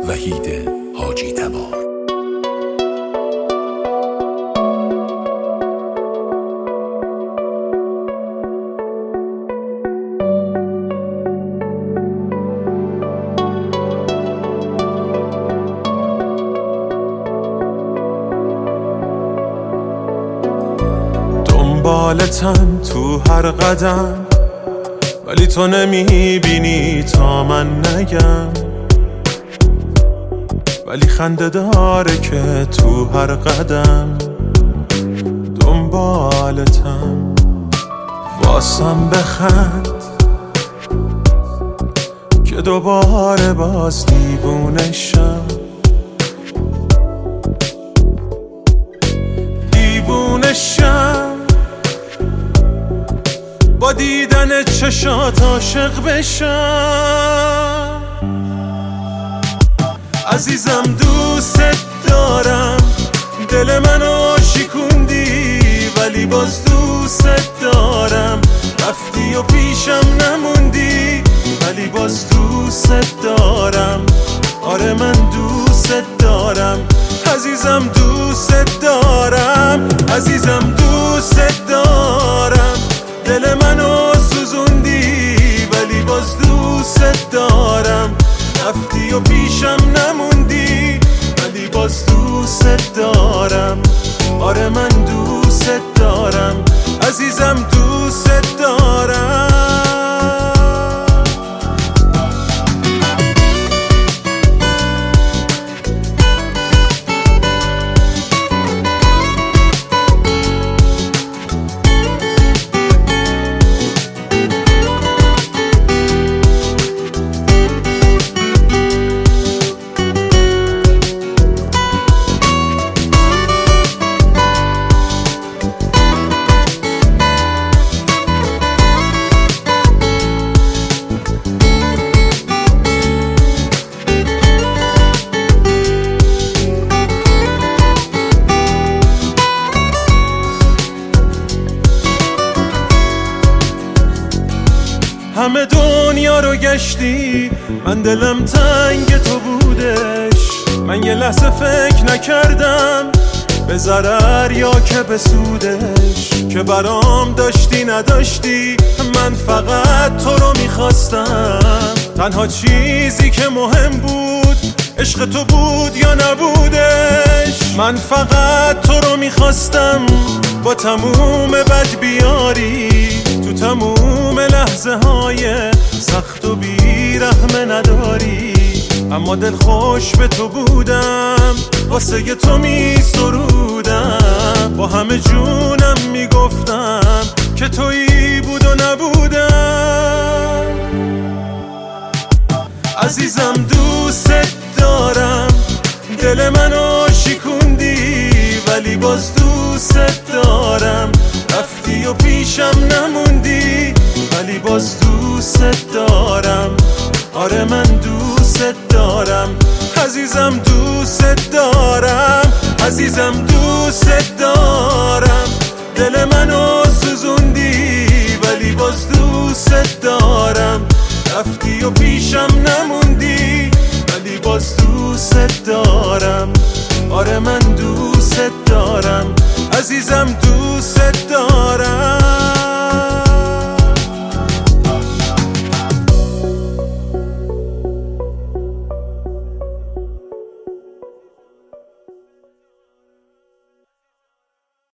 وحید حاجی تبار. دنبالتم تو هر قدم، ولی تو نمیبینی تا من نگم. ولی خنده داره که تو هر قدم دنبالتم. واسم بخند که دوباره باز دیوونه شم. دیوونه شم با دیدن چشات عاشق بشم. عزیزم دوست دارم، دل منو شکوندی ولی باز دوست دارم. رفتی و پیشم نموندی ولی باز دوست دارم. آره من دوست دارم، عزیزم دوست دارم، عزیزم دوست دارم. دل منو سوزوندی ولی باز دوست دارم. رفتی و پیشم نموندی ولی باز دوست دارم. آره من دوست دارم، عزیزم دوست دارم. همه دنیا رو گشتی، من دلم تنگ تو بودش. من یه لحظه فکر نکردم به ضرر یا که به سودش. که برام داشتی نداشتی، من فقط تو رو میخواستم. تنها چیزی که مهم بود عشق تو بود یا نبودش. من فقط تو رو میخواستم با تموم بدبیاری، تو تموم لحظه های سخت و بیرحمه نداری. اما دل خوش به تو بودم، واسه تو می سرودم. با همه جونم می گفتم که تویی بود و نبودم. عزیزم دوست دارم، دل منو شکوندی ولی باز دوست دارم. رفتی و پیشم نموندی ولی باز دوست دارم. آره من دوست دارم، عزیزم دوست دارم، عزیزم دوست دارم. دل منو سوزوندی ولی باز دوست دارم. رفتی و پیشم نموندی ولی باز دوست دارم. آره من دوست دارم، عزیزم دوست دارم.